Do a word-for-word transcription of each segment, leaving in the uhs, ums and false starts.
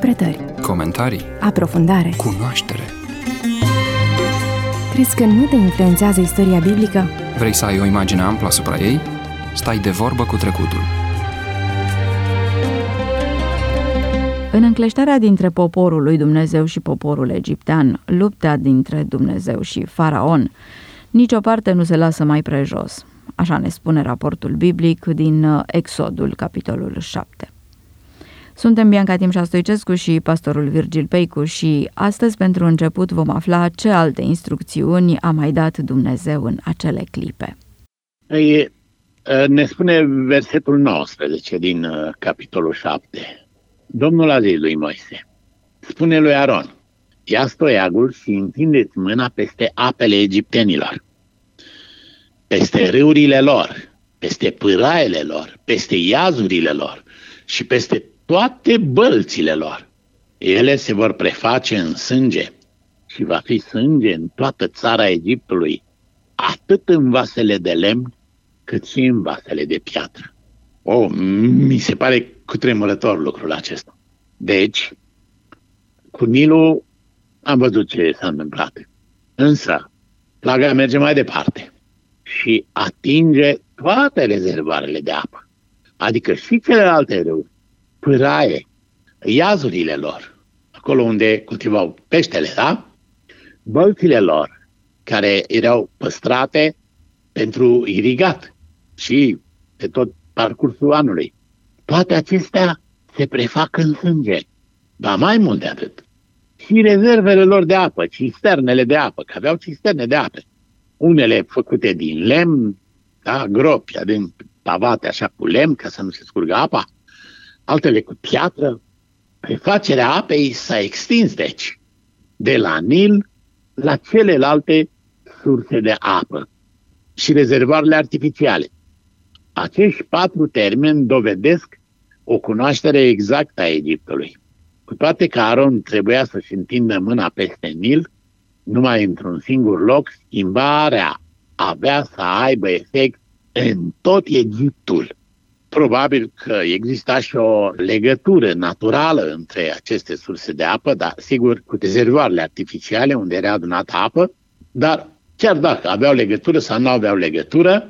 Interpretări, comentarii, aprofundare, cunoaștere. Crezi că nu te influențează istoria biblică? Vrei să ai o imagine amplă asupra ei? Stai de vorbă cu trecutul. În încleștarea dintre poporul lui Dumnezeu și poporul egiptean, lupta dintre Dumnezeu și Faraon, nicio parte nu se lasă mai prejos. Așa ne spune raportul biblic din Exodul, capitolul șapte. Suntem Bianca Timșa Stoicescu și pastorul Virgil Peicu și astăzi, pentru început, vom afla ce alte instrucțiuni a mai dat Dumnezeu în acele clipe. Ei, ne spune versetul nouăsprezece din capitolul șapte. Domnul a zis lui Moise: spune lui Aron, ia stoiagul și întindeți mâna peste apele egiptenilor, peste râurile lor, peste pâraele lor, peste iazurile lor și peste toate bălțile lor. Ele se vor preface în sânge și va fi sânge în toată țara Egiptului, atât în vasele de lemn cât și în vasele de piatră. Oh, mi se pare cutremurător lucrul acesta. Deci, cu Nilul am văzut ce s-a întâmplat. Însă, plaga merge mai departe și atinge toate rezervoarele de apă, adică și celelalte râuri, pâraie, iazurile lor, acolo unde cultivau peștele, da? Bălțile lor, care erau păstrate pentru irigat și pe tot parcursul anului. Toate acestea se prefac în sânge. Ba mai mult de atât. Și rezervele lor de apă, cisternele de apă, că aveau cisterne de apă. Unele făcute din lemn, da, gropi, din pavate așa cu lemn, ca să nu se scurgă apa, altele cu piatră. Prefacerea apei s-a extins, deci, de la Nil la celelalte surse de apă și rezervoarele artificiale. Acești patru termeni dovedesc o cunoaștere exactă a Egiptului. Cu toate că Aron trebuia să-și întindă mâna peste Nil, numai într-un singur loc, schimbarea avea să aibă efect în tot Egiptul. Probabil că exista și o legătură naturală între aceste surse de apă, dar sigur cu rezervoarele artificiale unde era adunată apă, dar chiar dacă aveau legătură sau nu aveau legătură,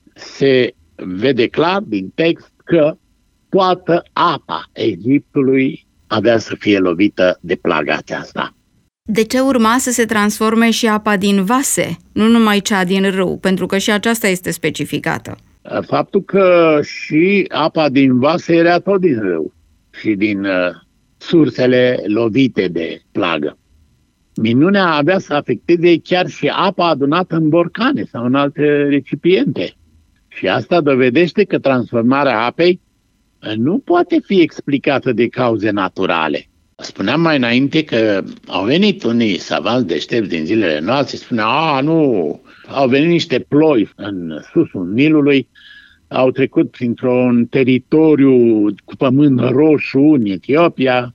se vede clar din text că toată apa Egiptului avea să fie lovită de plaga aceasta. De ce urma să se transforme și apa din vase, nu numai cea din râu, pentru că și aceasta este specificată? Faptul că și apa din vase era tot din râu și din uh, sursele lovite de plagă. Minunea avea să afecteze chiar și apa adunată în borcane sau în alte recipiente. Și asta dovedește că transformarea apei nu poate fi explicată de cauze naturale. Spuneam mai înainte că au venit unii savanți deștepți din zilele noastre și spuneau, a, nu, au venit niște ploi în susul Nilului, au trecut printr-un teritoriu cu pământ roșu în Etiopia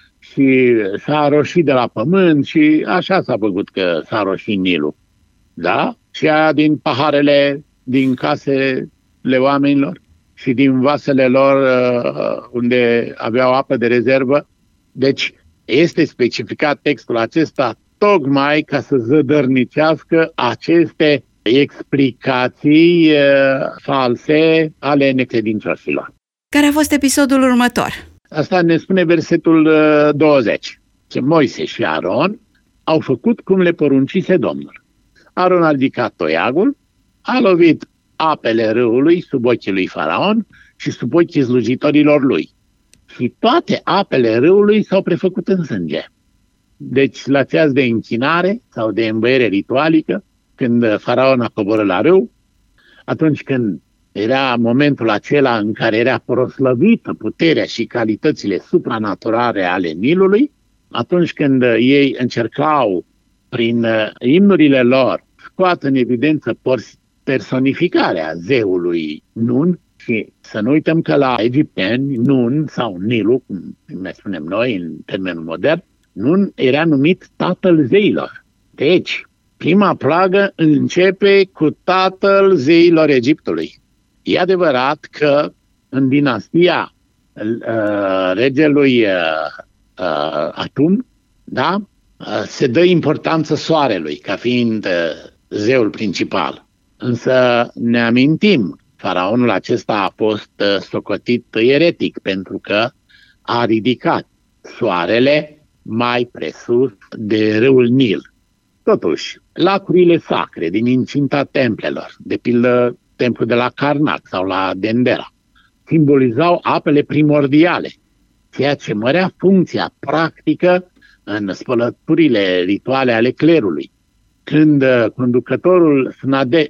și s-a roșit de la pământ și așa s-a făcut că s-a roșit Nilul. Da? Și aia din paharele din casele oamenilor și din vasele lor uh, unde aveau apă de rezervă. Deci este specificat textul acesta tocmai ca să zădărnicească aceste explicații uh, false ale necredincioșilor. Care a fost episodul următor? Asta ne spune versetul uh, douăzeci. Că Moise și Aron au făcut cum le poruncise Domnul. Aron a ridicat toiagul, a lovit apele râului sub ochii lui Faraon și sub ochii slujitorilor lui. Și toate apele râului s-au prefăcut în sânge. Deci la ceas de închinare sau de îmbăiere ritualică, când Faraon a coborât la râu, atunci când era momentul acela în care era proslăvită puterea și calitățile supranaturale ale Nilului, atunci când ei încercau prin imnurile lor scoată în evidență personificarea zeului Nun, și să nu uităm că la egipteni Nun sau Nilu, cum mai spunem noi în termenul modern, Nun era numit tatăl zeilor. Deci, prima plagă începe cu tatăl zeilor Egiptului. E adevărat că în dinastia uh, regelui uh, uh, atum, da? Uh, se dă importanță soarelui ca fiind uh, zeul principal. Însă ne amintim, faraonul acesta a fost uh, socotit eretic pentru că a ridicat soarele mai presus de râul Nil. Totuși, lacurile sacre din incinta templelor, de pildă templul de la Karnak sau la Dendera, simbolizau apele primordiale, ceea ce mărea funcția practică în spălăturile rituale ale clerului. Când conducătorul Snade,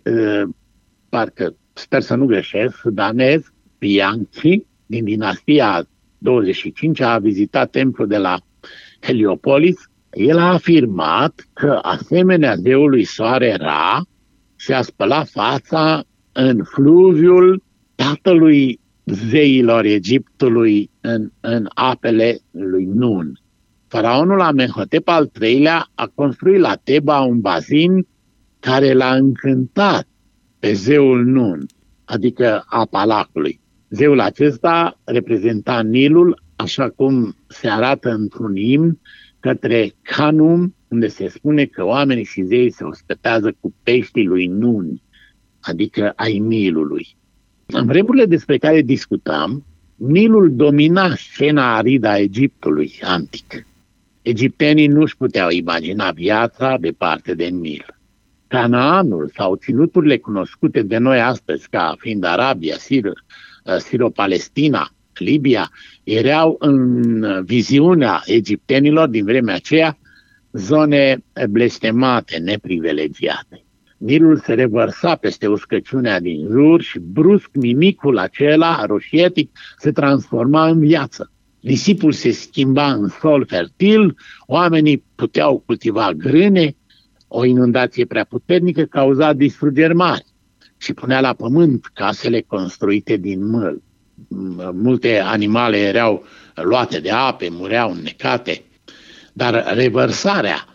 parcă sper să nu greșesc, sudanez, Pianchi, din dinastia douăzeci și cinci, a vizitat templul de la Heliopolis, el a afirmat că, asemenea zeului Soare Ra, și-a spălat fața în fluviul tatălui zeilor Egiptului, în, în apele lui Nun. Faraonul Amenhotep al treilea a construit la Teba un bazin care l-a încântat pe zeul Nun, adică apa lacului. Zeul acesta reprezenta Nilul, așa cum se arată într-un imn către Khanum, unde se spune că oamenii și zeii se ospătează cu peștii lui Nun, adică ai Nilului. În vremurile despre care discutam, Nilul domina scena aridă a Egiptului antic. Egiptenii nu-și puteau imagina viața departe de Nil. Canaanul sau ținuturile cunoscute de noi astăzi ca fiind Arabia, Sir, Siro-Palestina, Libia, erau în viziunea egiptenilor din vremea aceea zone blestemate, neprivilegiate. Nilul se revărsa peste uscăciunea din jur și brusc mimicul acela roșietic se transforma în viață. Nisipul se schimba în sol fertil, oamenii puteau cultiva grâne, o inundație prea puternică cauza distrugeri mari și punea la pământ casele construite din măl. Multe animale erau luate de ape, mureau înnecate, dar revărsarea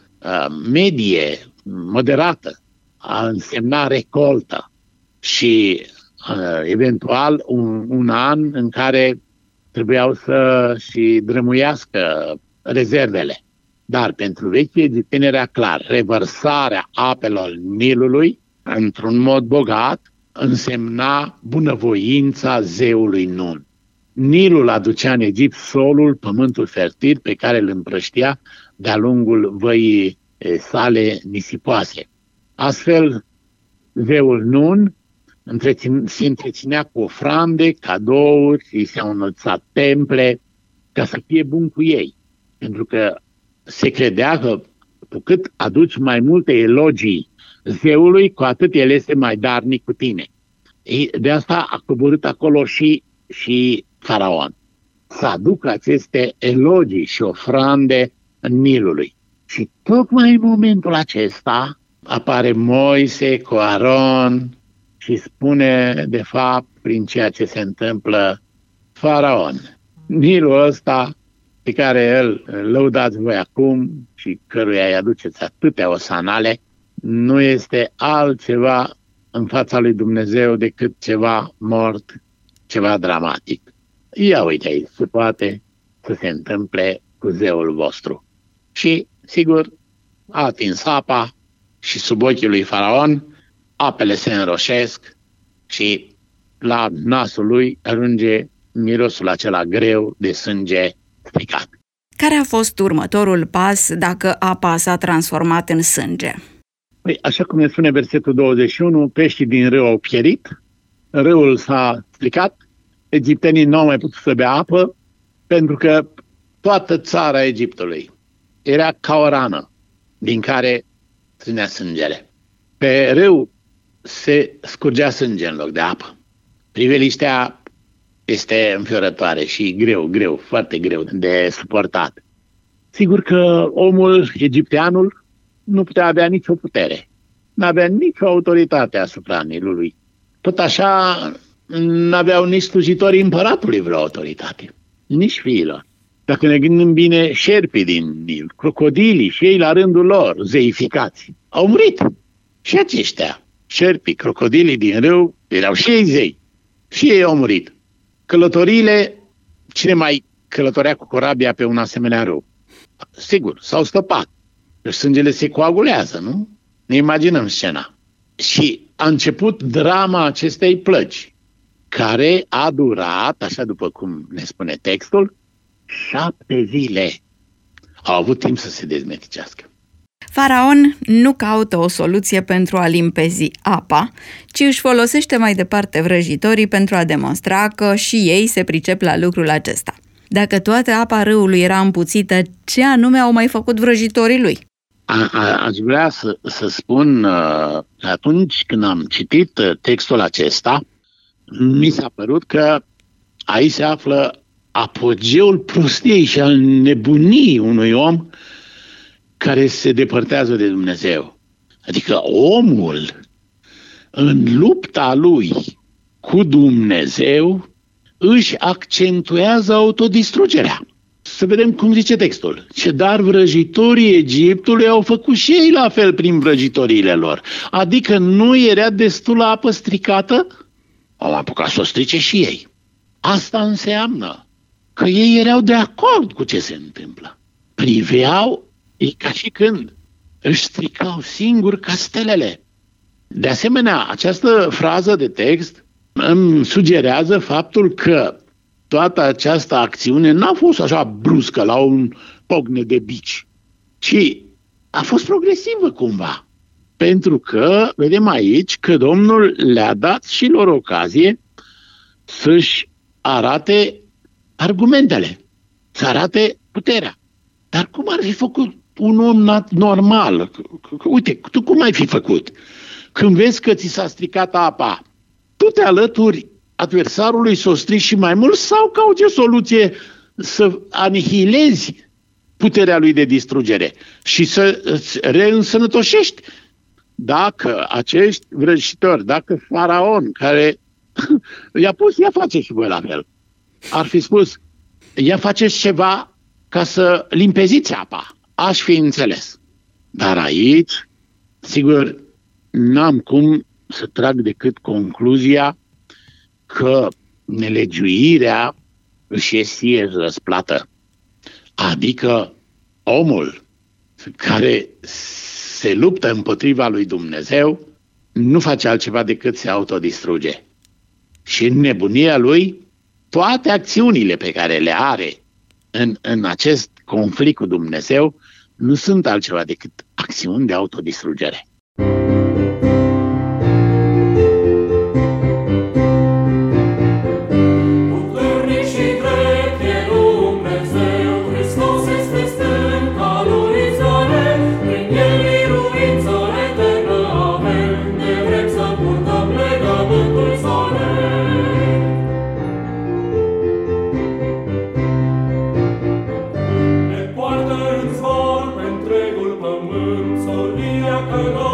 medie, moderată, a însemnat recoltă și eventual un, un an în care trebuiau să și drămuiască rezervele. Dar pentru vechii egipteni era clar, revărsarea apelor Nilului într-un mod bogat însemna bunăvoința zeului Nun. Nilul aducea în Egipt solul, pământul fertil pe care îl împrăștia de-a lungul văii sale nisipoase. Astfel, zeul Nun se întreținea cu ofrande, cadouri, îi s-au înălțat temple ca să fie bun cu ei. Pentru că se credea că cu cât aduci mai multe elogii zeului, cu atât el este mai darnic cu tine. De asta a coborât acolo și, și faraon. Să aducă aceste elogii și ofrande în Nilului. Și tocmai în momentul acesta apare Moise cu Aron și spune, de fapt, prin ceea ce se întâmplă, faraon, Nilul ăsta pe care îl lăudați voi acum și căruia îi aduceți atâtea osanale, nu este altceva în fața lui Dumnezeu decât ceva mort, ceva dramatic. Ia uite aici, se poate să se întâmple cu zeul vostru. Și, sigur, a atins apa și sub ochii lui faraon apele se înroșesc și la nasul lui ajunge mirosul acela greu de sânge stricat. Care a fost următorul pas dacă apa s-a transformat în sânge? Păi, așa cum ne spune versetul douăzeci și unu, peștii din râu au pierit, râul s-a stricat, egiptenii nu au mai putut să bea apă, pentru că toată țara Egiptului era ca o rană din care trânea sângele. Pe râu se scurgea sânge în loc de apă. Priveliștea este înfiorătoare și greu, greu, foarte greu de suportat. Sigur că omul, egipteanul, nu putea avea nicio putere. N-avea nicio autoritate asupra Nilului. Tot așa n-aveau nici slujitorii împăratului vreo autoritate, nici fiilor. Dacă ne gândim bine, șerpii din Nil, crocodilii și ei la rândul lor, zeificați, au murit. Și aceștia, șerpii, crocodilii din râu, erau și ei zei. Și ei au murit. Călătoriile, cele mai călătorea cu corabia pe un asemenea râu. Sigur, s-au stăpat. Sângele se coagulează, nu? Ne imaginăm scena. Și a început drama acestei plăgi, care a durat, așa după cum ne spune textul, șapte zile. Au avut timp să se dezmeticească. Faraon nu caută o soluție pentru a limpezi apa, ci își folosește mai departe vrăjitorii pentru a demonstra că și ei se pricep la lucrul acesta. Dacă toată apa râului era împuțită, ce anume au mai făcut vrăjitorii lui? A, a, aș vrea să, să spun uh, că atunci când am citit uh, textul acesta, mi s-a părut că aici se află apogeul prostiei și al nebunii unui om care se depărtează de Dumnezeu. Adică omul, în lupta lui cu Dumnezeu, își accentuează autodistrugerea. Să vedem cum zice textul. Ce dar vrăjitorii Egiptului au făcut și ei la fel prin vrăjitoriile lor. Adică nu era destulă apă stricată? Au apucat să o strice și ei. Asta înseamnă că ei erau de acord cu ce se întâmplă. Priveau, e ca și când își stricau singuri castelele. De asemenea, această frază de text îmi sugerează faptul că toată această acțiune n-a fost așa bruscă, la un pocne de bici, ci a fost progresivă cumva. Pentru că vedem aici că Domnul le-a dat și lor ocazie să-și arate argumentele, să arate puterea. Dar cum ar fi făcut un om normal? Uite, tu cum ai fi făcut? Când vezi că ți s-a stricat apa, tu te alături adversarului să o strici și mai mult sau cauți o soluție să anihilezi puterea lui de distrugere și să îți reînsănătoșești? Dacă acești vrăjitori, dacă Faraon, care i-a pus, ia face și voi la fel, ar fi spus, ia faceți ceva ca să limpeziți apa, aș fi înțeles. Dar aici, sigur, n-am cum să trag decât concluzia că nelegiuirea își este răsplată. Adică omul care se luptă împotriva lui Dumnezeu nu face altceva decât se autodistruge. Și în nebunia lui, toate acțiunile pe care le are în, în acest conflict cu Dumnezeu nu sunt altceva decât acțiuni de autodistrugere. Poartă în zbor pe întregul pământ, solia călătorilor.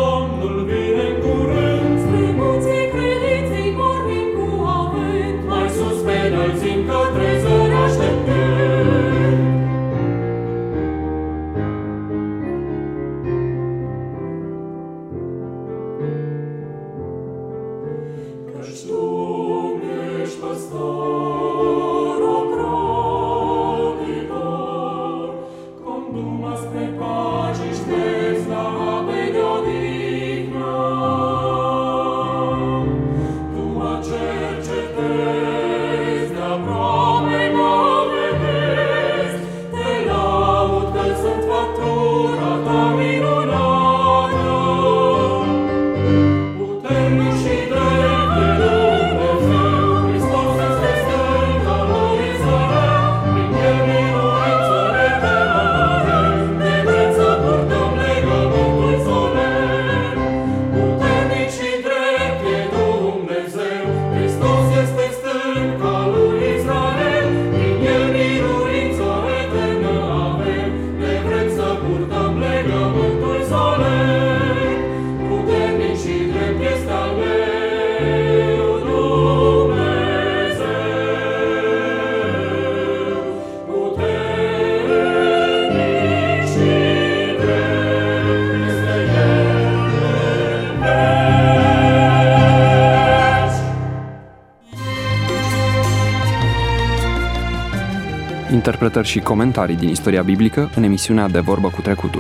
Interpretări și comentarii din istoria biblică în emisiunea De Vorbă cu Trecutul.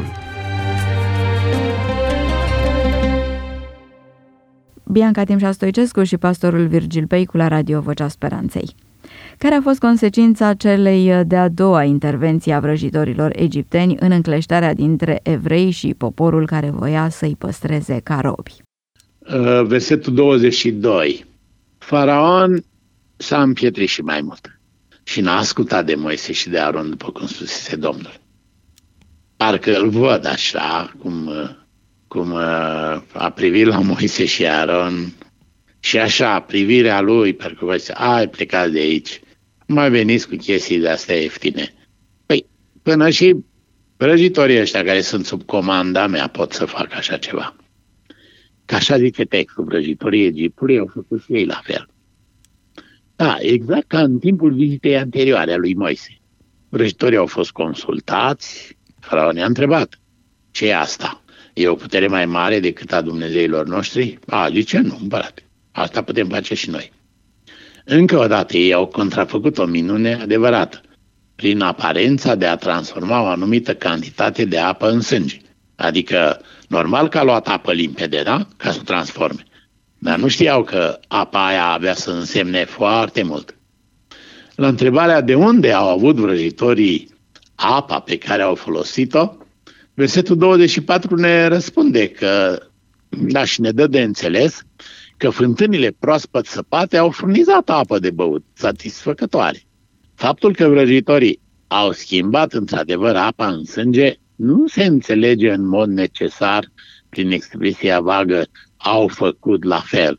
Bianca Timșa Stoicescu și pastorul Virgil Peicu la Radio Vocea Speranței. Care a fost consecința celei de-a doua intervenții a vrăjitorilor egipteni în încleștarea dintre evrei și poporul care voia să-i păstreze ca robi? Versetul douăzeci și doi. Faraon s-a împietrit și mai mult și n-a ascultat de Moise și de Aron, după cum spusese Domnul. Parcă îl văd așa, cum, cum a privit la Moise și Aron și așa, privirea lui, parcă vă zice, ai plecat de aici, mai veniți cu chestii de-astea ieftine. Păi, până și vrăjitorii ăștia care sunt sub comanda mea pot să facă așa ceva. Că așa zice textul, vrăjitorii Egiptului au făcut și ei la fel. Da, exact ca în timpul vizitei anterioare a lui Moise. Vrăjitorii au fost consultați, Faraon i-a întrebat, ce e asta? E o putere mai mare decât a Dumnezeilor noștri? A, zice, nu, împărate. Asta putem face și noi. Încă o dată ei au contrafăcut o minune adevărată, prin aparența de a transforma o anumită cantitate de apă în sânge. Adică, normal că a luat apă limpede, da? Ca să o transforme. Dar nu știau că apa aia avea să însemne foarte mult. La întrebarea de unde au avut vrăjitorii apa pe care au folosit-o, versetul douăzeci și patru ne răspunde că, da, și ne dă de înțeles că fântânile proaspăt săpate au furnizat apă de băut satisfăcătoare. Faptul că vrăjitorii au schimbat într-adevăr apa în sânge nu se înțelege în mod necesar prin expresia vagă au făcut la fel.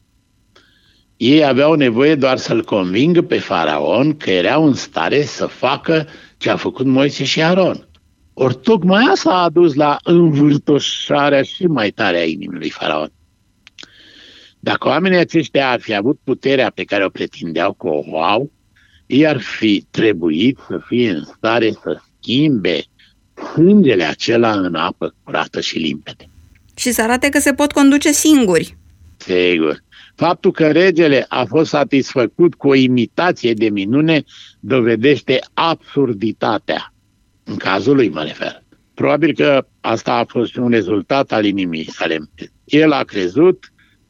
Ei aveau nevoie doar să-l convingă pe Faraon că erau în stare să facă ce a făcut Moise și Aron. Ori tocmai asta a adus la învârtoșarea și mai tare a inimii lui Faraon. Dacă oamenii aceștia ar fi avut puterea pe care o pretindeau că o au, ei ar fi trebuit să fie în stare să schimbe sângele acela în apă curată și limpede. Și să arate că se pot conduce singuri. Sigur. Faptul că regele a fost satisfăcut cu o imitație de minune dovedește absurditatea. În cazul lui mă refer. Probabil că asta a fost și un rezultat al inimii sale. El a crezut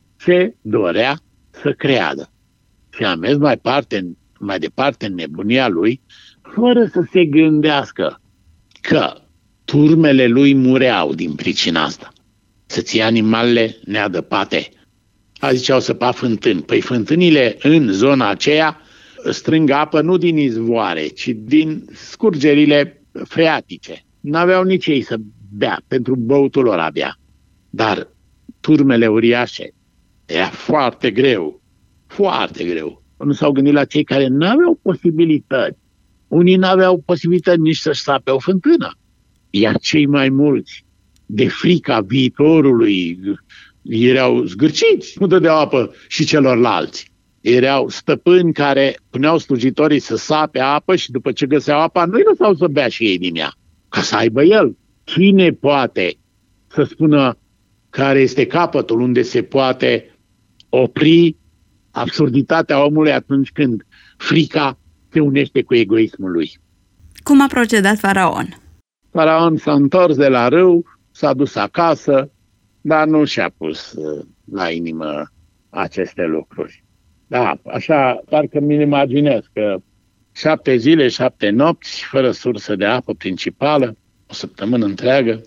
ce dorea să creadă. Și a mers mai, parte, mai departe în nebunia lui, fără să se gândească că turmele lui mureau din pricina asta. Să-ți ia animalele neadăpate. A ziceau săpa fântâni. Păi fântânile în zona aceea strâng apă nu din izvoare, ci din scurgerile freatice. N-aveau nici ei să bea, pentru băutul lor abia. Dar turmele uriașe era foarte greu, foarte greu. Nu s-au gândit la cei care n-aveau posibilități. Unii n-aveau posibilități nici să-și sape o fântână. Iar cei mai mulți, de frica viitorului, erau zgârciți, nu dădeau apă și celorlalți. Erau stăpâni care puneau slujitorii să sape apă și după ce găseau apa, nu-i lăsau să bea și ei din ea, ca să aibă el. Cine poate să spună care este capătul unde se poate opri absurditatea omului atunci când frica se unește cu egoismul lui? Cum a procedat Faraon? Faraon s-a întors de la râu, s-a dus acasă, dar nu și-a pus la inimă aceste lucruri. Da, așa, parcă mi-l imaginez că șapte zile, șapte nopți, fără sursă de apă principală, o săptămână întreagă.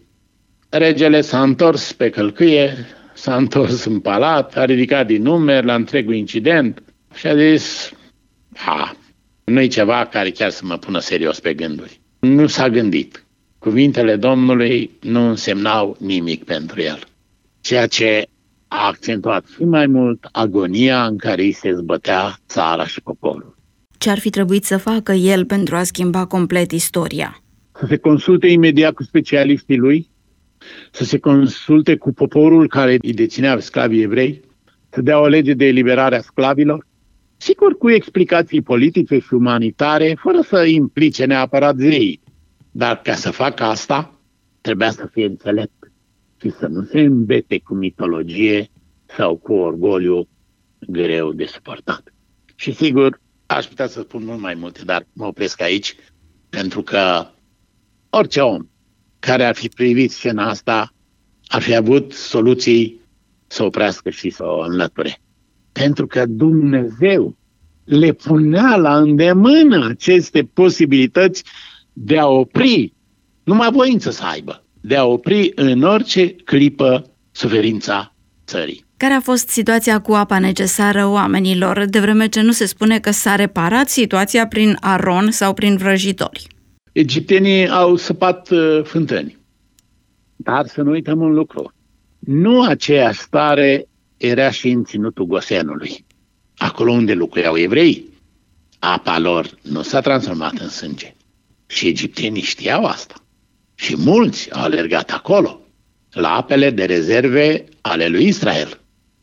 Regele s-a întors pe călcâie, s-a întors în palat, a ridicat din numeri la întregul incident și a zis, ha, nu-i ceva care chiar să mă pună serios pe gânduri. Nu s-a gândit. Cuvintele Domnului nu însemnau nimic pentru el. Ceea ce a accentuat și mai mult agonia în care îi se zbătea țara și poporul. Ce ar fi trebuit să facă el pentru a schimba complet istoria? Să se consulte imediat cu specialiștii lui, să se consulte cu poporul care îi deținea sclavii evrei, să dea o lege de eliberare a sclavilor, sigur cu explicații politice și umanitare, fără să implice neapărat zeii. Dar ca să facă asta, trebuia să fie înțelept și să nu se îmbete cu mitologie sau cu orgoliu greu de suportat. Și sigur, aș putea să spun mult mai multe, dar mă opresc aici. Pentru că orice om care ar fi privit scena asta ar fi avut soluții să oprească și să o înlăture. Pentru că Dumnezeu le punea la îndemână aceste posibilități de a opri, numai voință să aibă, de a opri în orice clipă suferința țării. Care a fost situația cu apa necesară oamenilor, de vreme ce nu se spune că s-a reparat situația prin Aron sau prin vrăjitori? Egiptenii au săpat uh, fântâni. Dar să nu uităm un lucru. Nu aceeași stare era și în ținutul Gosenului. Acolo unde locuiau evrei, apa lor nu s-a transformat în sânge. Și egiptenii știau asta. Și mulți au alergat acolo, la apele de rezerve ale lui Israel.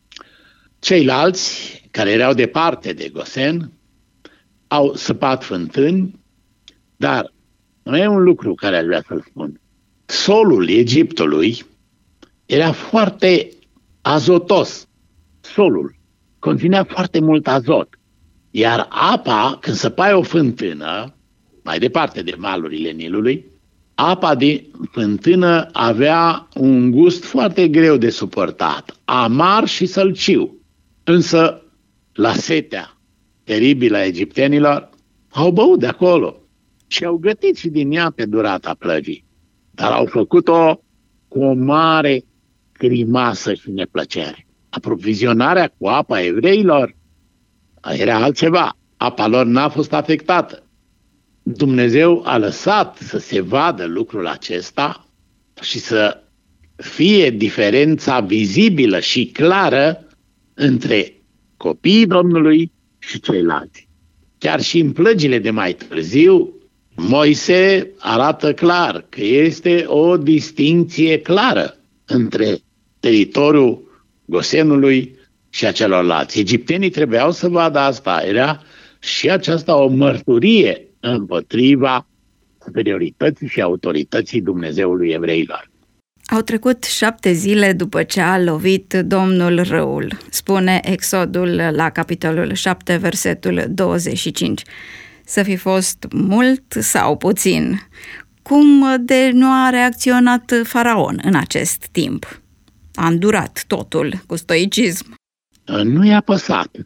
Ceilalți, care erau departe de Gosen, au săpat fântâni, dar nu e un lucru care aș vrea să-l spun. Solul Egiptului era foarte azotos. Solul conținea foarte mult azot. Iar apa, când săpai o fântână, mai departe de malurile Nilului, apa din fântână avea un gust foarte greu de suportat, amar și sălciu. Însă, la setea teribilă a egiptenilor, au băut de acolo și au gătit și din ea pe durata plăgii. Dar au făcut-o cu o mare grimasă și neplăcere. Aprovizionarea cu apa evreilor era altceva. Apa lor n-a fost afectată. Dumnezeu a lăsat să se vadă lucrul acesta și să fie diferența vizibilă și clară între copiii Domnului și ceilalți. Chiar și în plăgile de mai târziu, Moise arată clar că este o distincție clară între teritoriul Gosenului și a celorlalți. Egiptenii trebuiau să vadă asta. Era și aceasta o mărturie împotriva superiorității și autorității Dumnezeului evreilor. Au trecut șapte zile după ce a lovit Domnul râul, spune Exodul la capitolul șapte, versetul douăzeci și cinci. Să fi fost mult sau puțin? Cum de nu a reacționat Faraon în acest timp? A îndurat totul cu stoicism. Nu i-a păsat.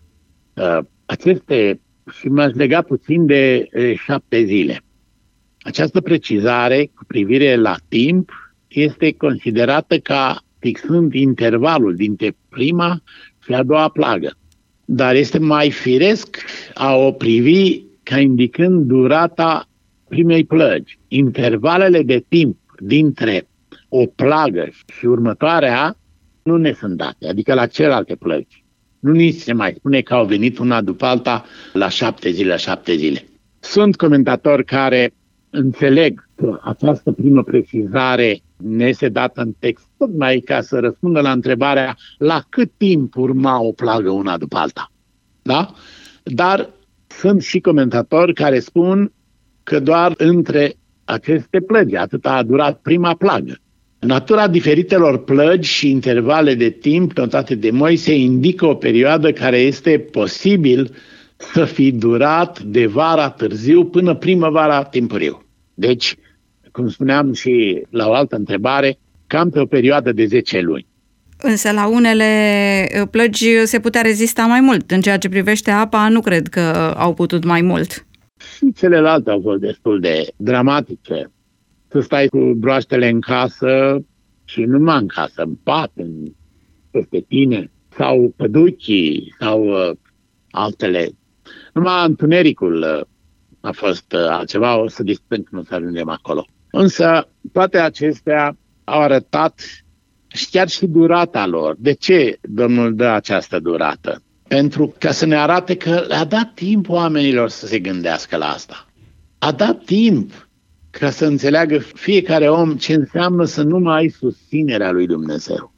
Aceste, și m-aș lega puțin de șapte zile. Această precizare cu privire la timp este considerată ca fixând intervalul dintre prima și a doua plagă. Dar este mai firesc a o privi ca indicând durata primei plăgi. Intervalele de timp dintre o plagă și următoarea nu ne sunt date, adică la celelalte plăgi. Nu ni se mai spune că au venit una după alta la șapte zile, la șapte zile. Sunt comentatori care înțeleg că această primă precizare ne este dată în text, tocmai ca să răspundă la întrebarea la cât timp urma o plagă una după alta. Da? Dar sunt și comentatori care spun că doar între aceste plăgi, atât a durat prima plagă. Natura diferitelor plăgi și intervale de timp notate de Moise indică o perioadă care este posibil să fi durat de vara târziu până primăvara timpuriu. Deci, cum spuneam și la o altă întrebare, cam pe o perioadă de zece luni. Însă la unele plăgi se putea rezista mai mult. În ceea ce privește apa, nu cred că au putut mai mult. Și celelalte au fost destul de dramatice. Să stai cu broaștele în casă și numai în casă, în pat, în, peste tine, sau păduchii, sau uh, altele. Numai întunericul uh, a fost uh, altceva, o să discutăm când o să ajungem acolo. Însă toate acestea au arătat și chiar și durata lor. De ce Domnul dă această durată? Pentru ca să ne arate că le-a dat timp oamenilor să se gândească la asta. A dat timp ca să înțeleagă fiecare om ce înseamnă să nu mai ai susținerea lui Dumnezeu.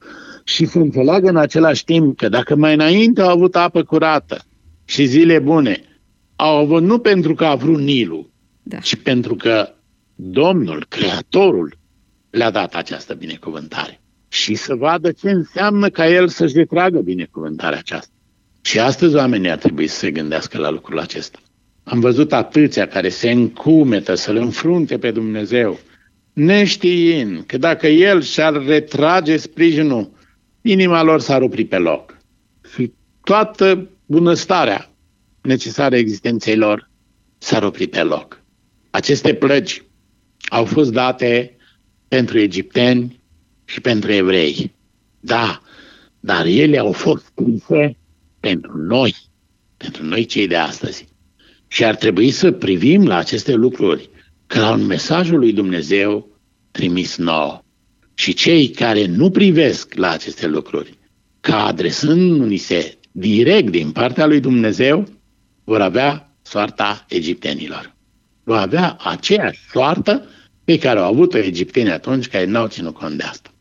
Și să înțeleagă în același timp că dacă mai înainte au avut apă curată și zile bune, au avut nu pentru că a vrut Nilul, da, ci pentru că Domnul, Creatorul, le-a dat această binecuvântare. Și să vadă ce înseamnă ca El să-și retragă binecuvântarea aceasta. Și astăzi oamenii ar trebui să se gândească la lucrul acesta. Am văzut atâția care se încumetă să-L înfrunte pe Dumnezeu, neștiind că dacă El și-ar retrage sprijinul, inima lor s-ar opri pe loc. Și toată bunăstarea necesară existenței lor s-ar opri pe loc. Aceste plăgi au fost date pentru egipteni și pentru evrei. Da, dar ele au fost scrise pentru noi, pentru noi cei de astăzi. Și ar trebui să privim la aceste lucruri ca la un mesajul lui Dumnezeu trimis nouă. Și cei care nu privesc la aceste lucruri ca adresându-ni se direct din partea lui Dumnezeu, vor avea soarta egiptenilor. Vor avea aceeași soartă pe care au avut-o egiptenii atunci care n-au ținut cont de asta.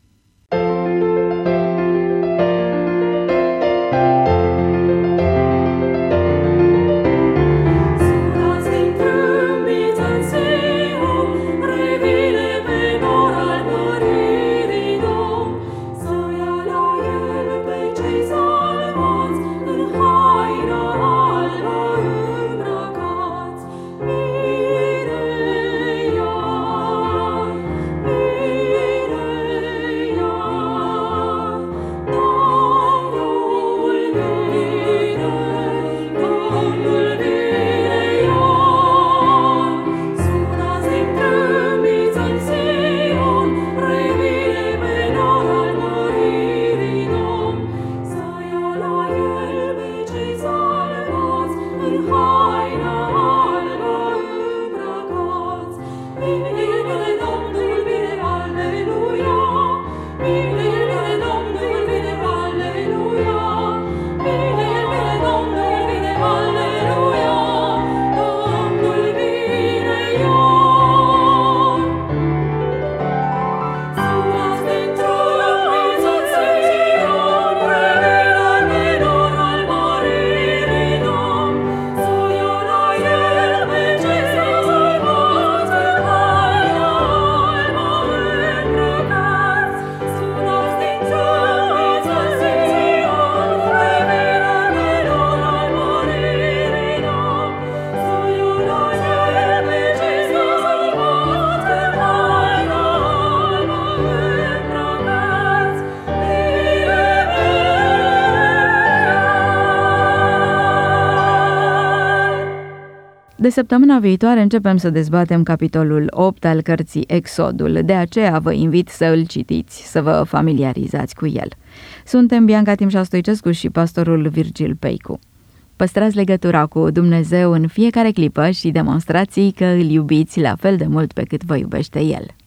De săptămâna viitoare începem să dezbatem capitolul opt al cărții Exodul, de aceea vă invit să îl citiți, să vă familiarizați cu el. Suntem Bianca Timșa Stoicescu și pastorul Virgil Peicu. Păstrați legătura cu Dumnezeu în fiecare clipă și demonstrați că îl iubiți la fel de mult pe cât vă iubește El.